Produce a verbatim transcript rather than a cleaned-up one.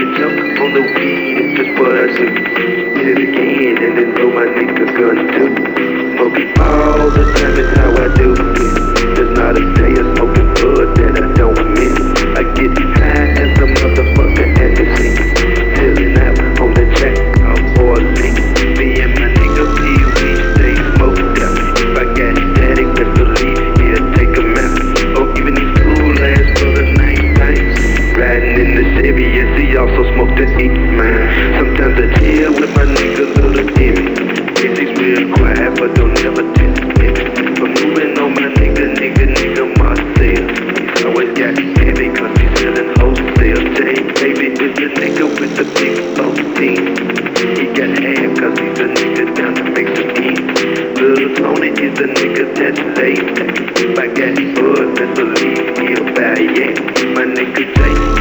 jump on the weed, it's just what I do. Hit it again, and then throw my nigga gun too. Smoking all the time is how I do it. There's not a day of smoking bud that I don't miss. I get high as a motherfucker at the scene. Chillin' out on the jack, I'm all lit. Me and my nigga P, we stay smoked out. If I got static, best believe he'll take 'em out. Oh, even these cool ass for the night times. Riding in the Chevy, yes, he also smoked the eight, man. Sometimes I chill with my nigga Little Timmy. Yes, he's real quiet, but don't ever tell me. I'm moving on my nigga, nigga, nigga Marcel. He's always got heavy cause he's selling wholesale. Jay, baby, is the nigga with the big fourteen. He got hair cause he's a nigga down to make some ends. Little Tony is the nigga that's laid back. If I got bud, best believe he'll buy, yeah. My nigga Jay